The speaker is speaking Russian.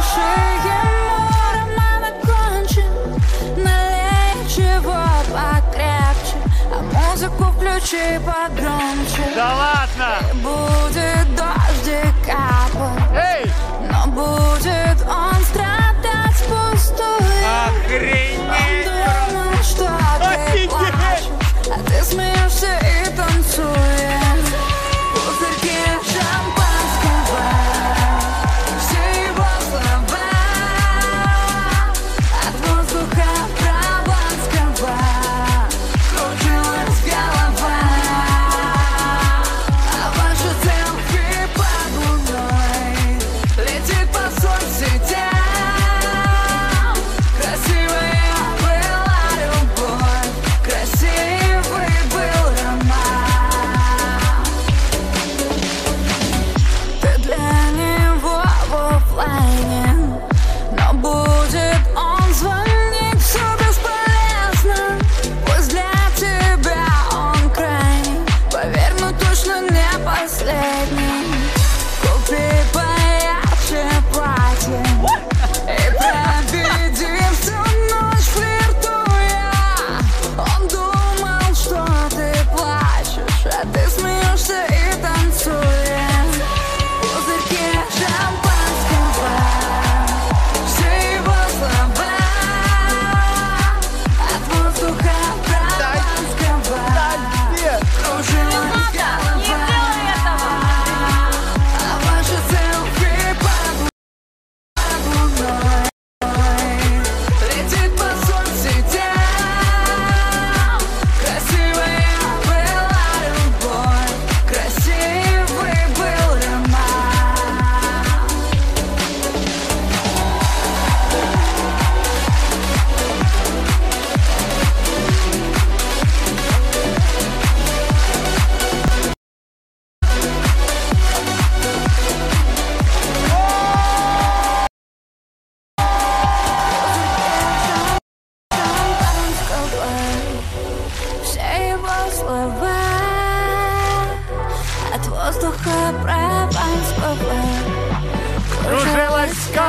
Включи погромче. Да ладно! И будет дождик капать. Эй! Но будет он страдать впустую. Охренеть! Он думал, что ты плачешь, а ты смеешься и танцуешь. Пузырьки шампанского, все его слова от воздуха прованского. Кружилась голова, а ваша селфи под луной летит по соцсетям. Красивая была любовь, красивый был роман. Ты для него в оффлайне, но будет он звонить, все бесполезно. Пусть для тебя он крайний, поверь, но точно не последний. Купи поярче платье и проведи всю ночь флиртуя. Он думал, что ты плачешь, а ты смеешься и танцуешь. Пузырьки шампанского, все его слова от воздуха прованского. Кружилась голова, а ваша селфи под луной летит по соцсетям. Красивая была любовь, красивый был роман. Все его слова от воздуха прованского. Кружилась голова.